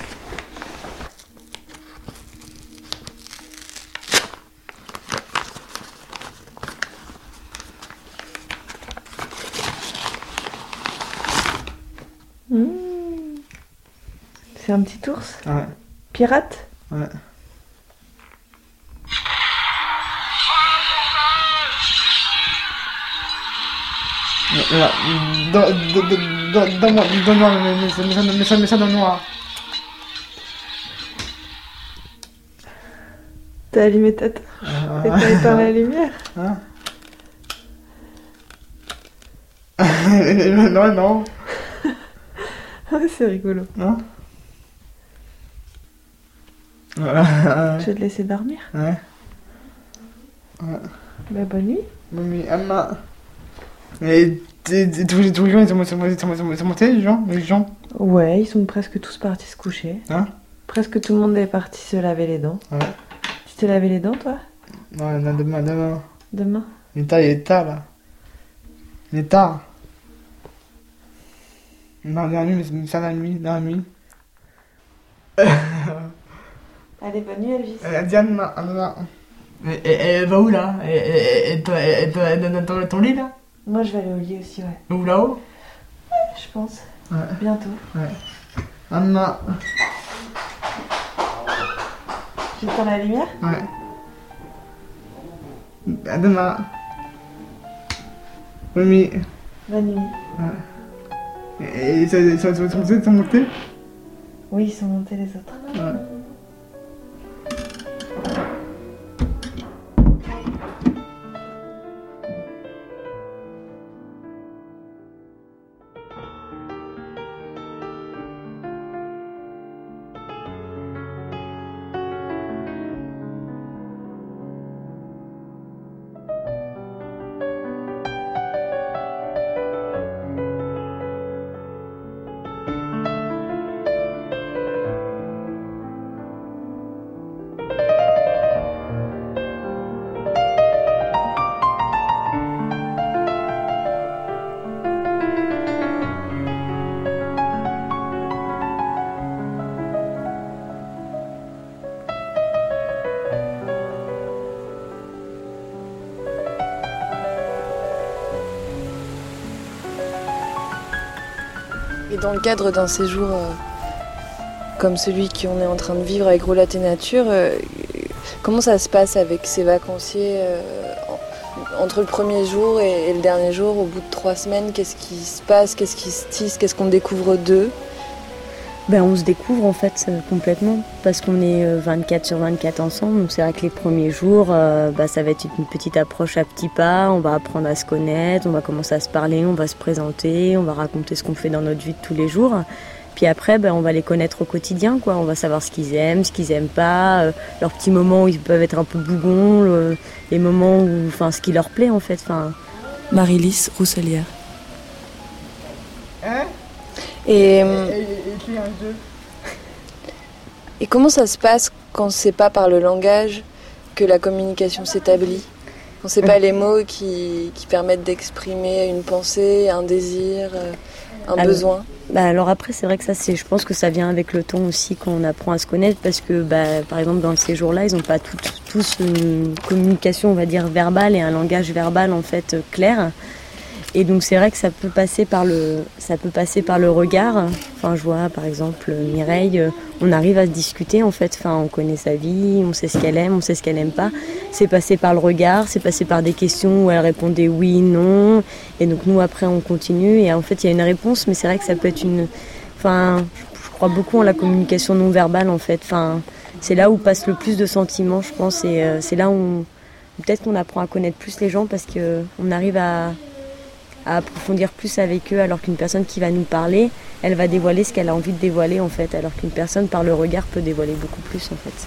C'est un petit ours? Ouais. Pirate? Ouais. Donne-moi mais ça dans le noir. T'as allumé ta torche et t'as éteint la lumière? Hein? Non. C'est rigolo. Non? Je vais te laisser dormir. Ouais. Bah, bonne nuit. Bonne nuit, Emma. Mais tous les gens, ils sont montés, les gens? Ouais, ils sont presque tous partis se coucher. Hein? Presque tout le monde est parti se laver les dents. Ouais. Tu t'es lavé les dents, toi? Non, demain. Demain? Il est tard, là. Il est tard. Non, dans la nuit, mais c'est dans la nuit. Allez, bonne nuit, Elvis. Diane, Elle va où là? Elle dans ton lit là? Moi je vais aller au lit aussi, ouais. Ou là-haut? Je pense. Ouais. Bientôt. Ouais. Anna. J'éteins la lumière? Ouais. À demain. Bonne nuit. Bonne nuit. Ouais. Et ils sont montés? Oui, ils sont montés les autres. Ouais. Et dans le cadre d'un séjour comme celui qu'on est en train de vivre avec Roulette et Nature, comment ça se passe avec ces vacanciers entre le premier jour et le dernier jour, au bout de 3 semaines? Qu'est-ce qui se passe? Qu'est-ce qui se tisse? Qu'est-ce qu'on découvre d'eux? On se découvre en fait complètement parce qu'on est 24 sur 24 ensemble. Donc c'est vrai que les premiers jours, ça va être une petite approche à petits pas. On va apprendre à se connaître, on va commencer à se parler, on va se présenter, on va raconter ce qu'on fait dans notre vie de tous les jours. Puis après, on va les connaître au quotidien, quoi. On va savoir ce qu'ils aiment pas, leurs petits moments où ils peuvent être un peu bougons, les moments où, ce qui leur plaît en fait. Marie-Lys Rousselière. Hein? Et comment ça se passe quand c'est pas par le langage que la communication s'établit? Quand c'est pas les mots qui permettent d'exprimer une pensée, un désir, un besoin? Alors après, c'est vrai que ça, je pense que ça vient avec le temps aussi quand on apprend à se connaître parce que, par exemple, dans ces jours-là, ils n'ont pas tous une communication, on va dire, verbale et un langage verbal, en fait, clair. Et donc c'est vrai que ça peut passer par le regard. Je vois par exemple Mireille, on arrive à se discuter en fait. On connaît sa vie, on sait ce qu'elle aime, on sait ce qu'elle aime pas. C'est passé par le regard, c'est passé par des questions où elle répondait oui, non. Et donc nous après on continue et en fait il y a une réponse, mais c'est vrai que ça peut être je crois beaucoup en la communication non verbale en fait. C'est là où passe le plus de sentiments, je pense, et c'est là où peut-être qu'on apprend à connaître plus les gens parce que on arrive à approfondir plus avec eux, alors qu'une personne qui va nous parler, elle va dévoiler ce qu'elle a envie de dévoiler en fait, alors qu'une personne par le regard peut dévoiler beaucoup plus en fait.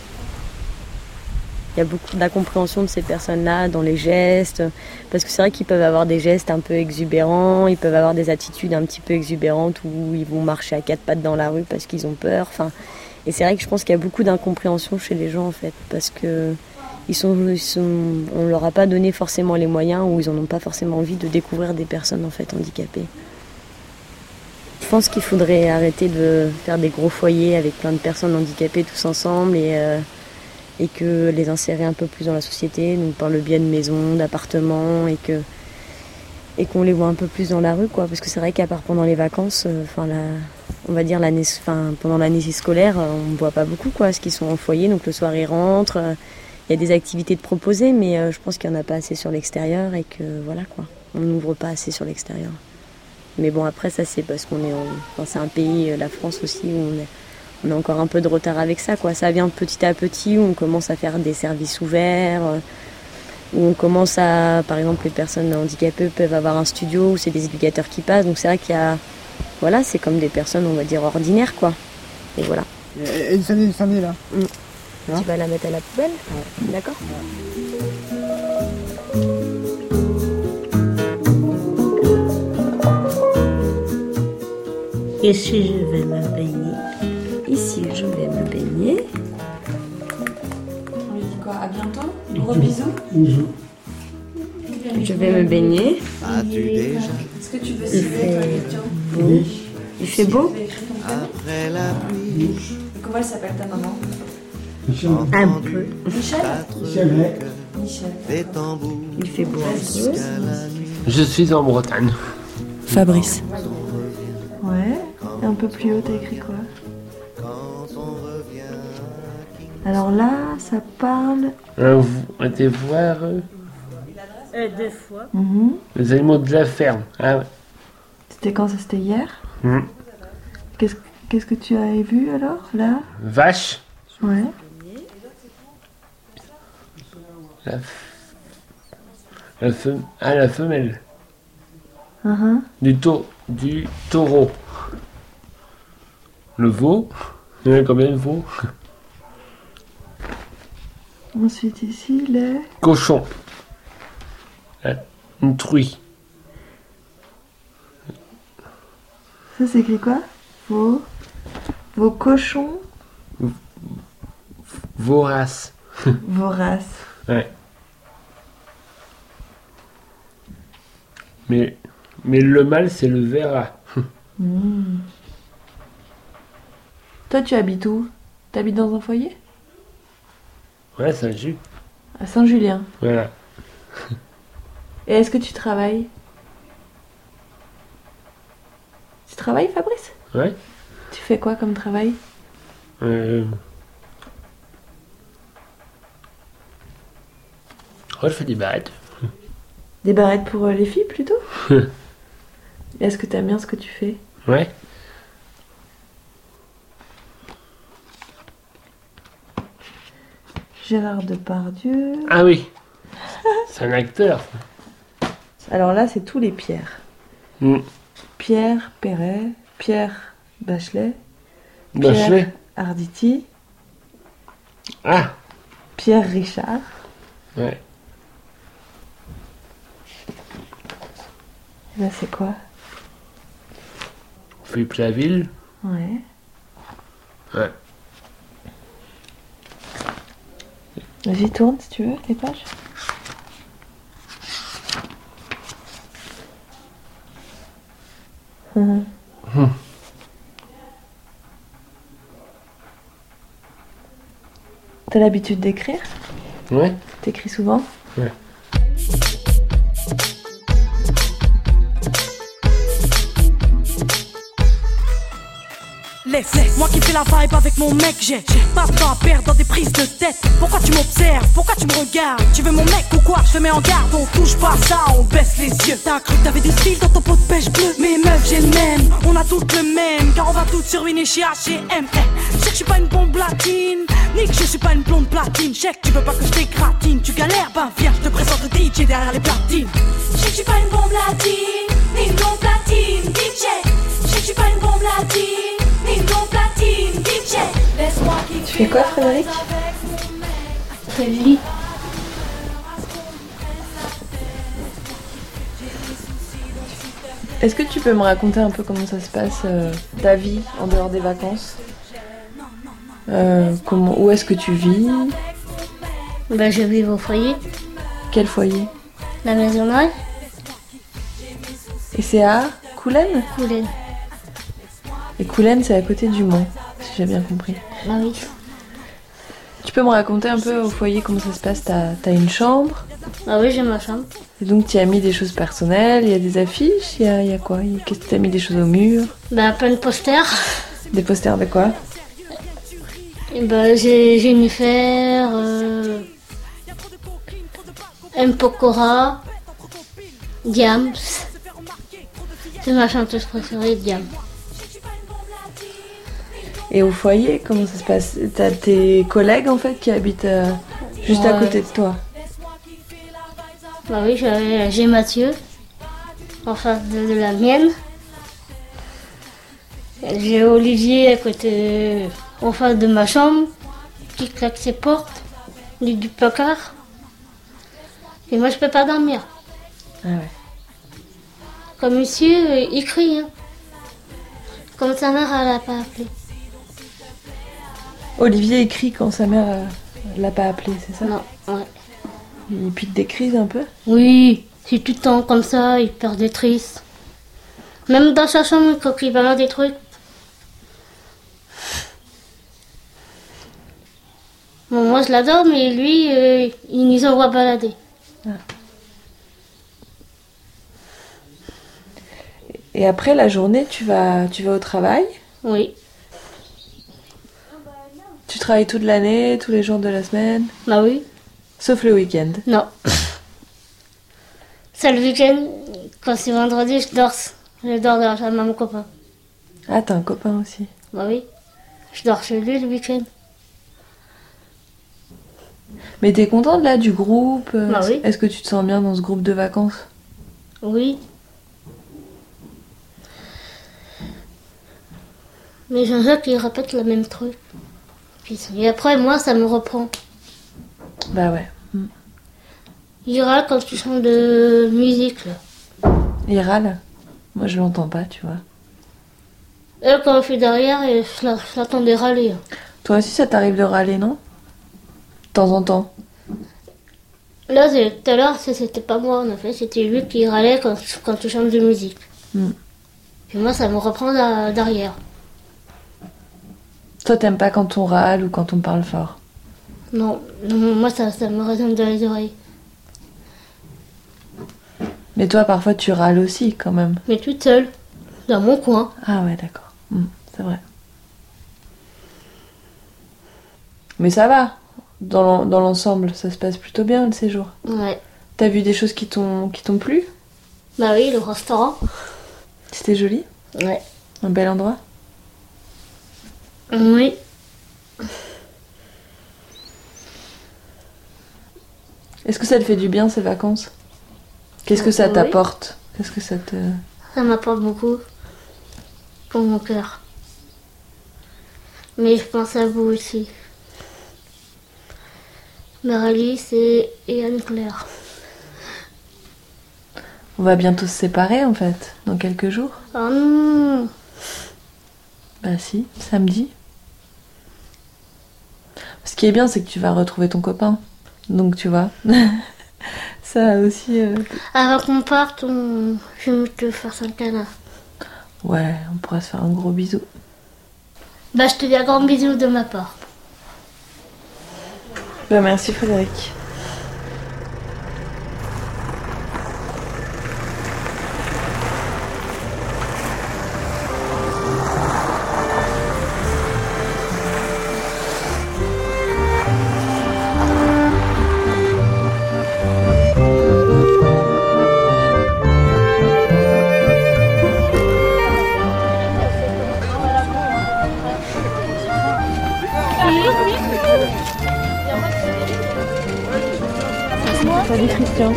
Il y a beaucoup d'incompréhension de ces personnes-là dans les gestes, parce que c'est vrai qu'ils peuvent avoir des gestes un peu exubérants, ils peuvent avoir des attitudes un petit peu exubérantes où ils vont marcher à 4 pattes dans la rue parce qu'ils ont peur. Et c'est vrai que je pense qu'il y a beaucoup d'incompréhension chez les gens en fait, parce que on leur a pas donné forcément les moyens ou ils n'en ont pas forcément envie de découvrir des personnes en fait handicapées. Je pense qu'il faudrait arrêter de faire des gros foyers avec plein de personnes handicapées tous ensemble et que les insérer un peu plus dans la société, donc par le biais de maisons, d'appartements et qu'on les voit un peu plus dans la rue, quoi. Parce que c'est vrai qu'à part pendant les vacances, on va dire pendant l'année scolaire, on ne voit pas beaucoup, quoi, parce qu'ils sont en foyer, donc le soir ils rentrent. Il y a des activités de proposer, mais je pense qu'il n'y en a pas assez sur l'extérieur et que voilà quoi, on n'ouvre pas assez sur l'extérieur. Mais bon, après ça c'est parce qu'on est c'est un pays, la France aussi, où on a encore un peu de retard avec ça, quoi. Ça vient petit à petit, où on commence à faire des services ouverts, où on commence à, par exemple, les personnes handicapées peuvent avoir un studio où c'est des éducateurs qui passent. Donc c'est vrai qu'il y a, c'est comme des personnes, on va dire, ordinaires, quoi. Et voilà. Et le samedi là. Tu vas la mettre à la poubelle? Ouais. D'accord. Ici, je vais me baigner. Ici, je vais me baigner. On lui dit quoi? À bientôt? Gros bisous. Bisous. Je vais me baigner. Est-ce que tu veux signer toi, Il fait beau? Après la pluie. Comment elle s'appelle ta maman? Un peu. Michel. Il fait beau un peu. Je suis en Bretagne. Fabrice. Ouais. Et un peu plus haut, t'as écrit quoi? Alors là, ça parle. Vous allez voir 2 fois. les animaux de la ferme. Ah ouais. C'était quand ça? C'était hier? Qu'est-ce que tu as vu alors, là? Vache. Ouais. La femelle. Du taureau. Le veau. Il y en a combien de veaux? Ensuite ici, les... Cochon. Une truie. Ça c'est écrit quoi? Vos cochons? Vorace. Vorace. Ouais. Mais le mâle, c'est le verra. Toi, tu habites où? T'habites dans un foyer? Ouais, Saint-Julien. À Saint-Julien. Voilà. Et est-ce que tu travailles? Tu travailles, Fabrice? Ouais. Tu fais quoi comme travail? Je fais des barrettes. Des barrettes pour les filles, plutôt? Est-ce que t'aimes bien ce que tu fais? Ouais. Gérard Depardieu... Ah oui. C'est un acteur. Alors là, c'est tous les Pierres. Pierre Perret, Pierre Bachelet, Pierre Arditi, Pierre Richard. Ouais. Là, c'est quoi? Philippe Laville. Ouais. Ouais. Vas-y, tourne si tu veux, les pages. T'as l'habitude d'écrire? Ouais. T'écris souvent? Ouais. Moi qui fais la vibe avec mon mec, j'ai pas de temps à perdre dans des prises de tête. Pourquoi tu m'observes? Pourquoi tu me regardes? Tu veux mon mec ou quoi? Je te mets en garde, on touche pas ça, on baisse les yeux. T'as cru que t'avais des styles dans ton pot de pêche bleu? Mais meuf, j'ai le même, on a toutes le même, car on va toutes se ruiner chez H&M. Je sais que je suis pas une bombe latine, ni que je suis pas une blonde platine. Je sais que tu veux pas que je t'écratine, tu galères, ben viens, je te présente le DJ derrière les platines. Je sais que je suis pas une bombe latine, ni une blonde platine, DJ. Je sais que je suis pas une bombe latine, ni une blonde platine, DJ. Laisse-moi kiffer. Tu fais quoi, Frédéric? Je lis. Est-ce que tu peux me raconter un peu comment ça se passe, ta vie en dehors des vacances? Où est-ce que tu vis? Je vis au foyer. Quel foyer? La maisonnage. Et c'est à Coulennes? Coulennes. Et Coulennes, c'est à côté du Mans, si j'ai bien compris. Ah oui. Tu peux me raconter un peu au foyer comment ça se passe? T'as une chambre? Ah oui, j'ai ma chambre. Et donc tu as mis des choses personnelles, il y a des affiches, il y a quoi? Qu'est-ce que tu as mis des choses au mur? Plein de posters. Des posters de quoi? J'ai mis faire M. Pokora, Diams. C'est ma chanteuse préférée, Diams. Et au foyer, comment ça se passe? T'as tes collègues en fait qui habitent juste à côté de toi? Bah oui, j'ai Mathieu en face de la mienne. J'ai Olivier à côté, en face de ma chambre, qui claque ses portes, du placard. Et moi je peux pas dormir. Ah ouais. Comme monsieur, il crie. Hein. Comme sa mère, elle l'a pas appelé. Olivier écrit quand sa mère l'a pas appelé, c'est ça? Non, ouais. Il pique des crises un peu? Oui, c'est tout le temps comme ça, il perd des tristes. Même dans sa chambre, quand il balade des trucs. Moi, je l'adore, mais lui, il nous envoie balader. Et après la journée, tu vas au travail? Oui. Tu travailles toute l'année, tous les jours de la semaine? Bah oui. Sauf le week-end? Non. C'est le week-end, quand c'est vendredi, je dors dans la chambre à mon copain. Ah, t'as un copain aussi? Bah oui. Je dors chez lui le week-end. Mais t'es contente là du groupe? Bah oui. Est-ce que tu te sens bien dans ce groupe de vacances? Oui. Mais Jean-Jacques, il répète le même truc. Et après, moi, ça me reprend. Bah ouais. Il râle quand tu chantes de musique, là. Il râle? Moi, je l'entends pas, tu vois. Et quand on fait derrière, je l'attendais râler. Toi aussi, ça t'arrive de râler, non? De temps en temps. Là, tout à l'heure, c'était pas moi, en fait. C'était lui qui râlait quand tu chantes de musique. Puis moi, ça me reprend derrière. Toi, t'aimes pas quand on râle ou quand on parle fort? Non, moi, ça me résonne dans les oreilles. Mais toi, parfois, tu râles aussi, quand même. Mais toute seule, dans mon coin. Ah ouais, d'accord. C'est vrai. Mais ça va. Dans l'ensemble, ça se passe plutôt bien, le séjour. Ouais. T'as vu des choses qui t'ont plu? Bah oui, le restaurant. C'était joli? Ouais. Un bel endroit? Oui. Est-ce que ça te fait du bien, ces vacances? Qu'est-ce que ça t'apporte? Qu'est-ce que ça te... Ça m'apporte beaucoup. Pour mon cœur. Mais je pense à vous aussi. Marie-Lise et Anne-Claire. On va bientôt se séparer, en fait, dans quelques jours. Oh non. Bah si, samedi. Ce qui est bien, c'est que tu vas retrouver ton copain. Donc, tu vois, ça aussi... Avant qu'on parte, je vais te faire un câlin. Ouais, on pourra se faire un gros bisou. Bah, je te dis un grand bisou de ma part. Bah, merci Frédéric. Salut Christian.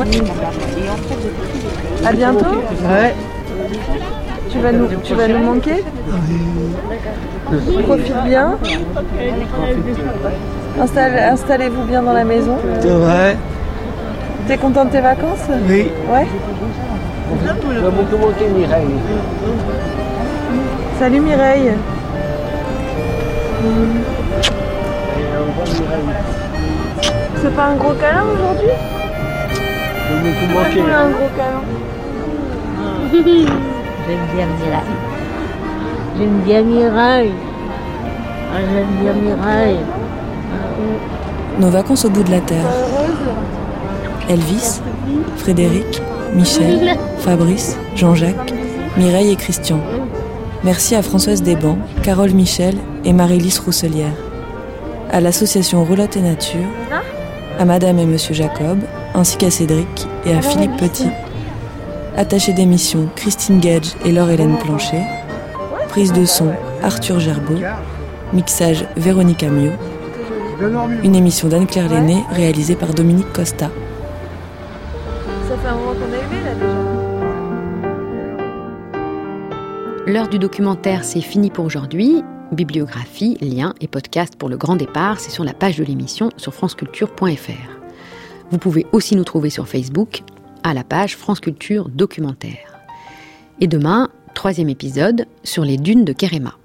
À bientôt. Ouais. Tu vas nous manquer. Profite bien. Installez-vous bien dans la maison. Ouais. T'es content de tes vacances? Oui. Ouais. Tu vas beaucoup manquer Mireille. Salut Mireille. C'est pas un gros câlin aujourd'hui? Tu vas beaucoup manquer. Un gros câlin. J'aime bien Mireille. J'aime bien Mireille. J'aime bien Mireille. Nos vacances au bout de la terre. Elvis, Frédéric, Michel, Fabrice, Jean-Jacques, Mireille et Christian. Merci à Françoise Desbancs, Carole Michel et Marie-Lise Rousselière. À l'association Roulotte et Nature, à Madame et Monsieur Jacob, ainsi qu'à Cédric et à Philippe Petit. Attachés d'émission, Christine Gage et Laure-Hélène Planchet. Prise de son, Arthur Gerbeau. Mixage, Véronique Amiot. Une émission d'Anne-Claire Lenné réalisée par Dominique Costa. Ça fait un moment qu'on est élevé là déjà. L'heure du documentaire, c'est fini pour aujourd'hui. Bibliographie, liens et podcasts pour le grand départ, c'est sur la page de l'émission sur franceculture.fr. Vous pouvez aussi nous trouver sur Facebook, à la page France Culture Documentaire. Et demain, 3e épisode sur les dunes de Kerema.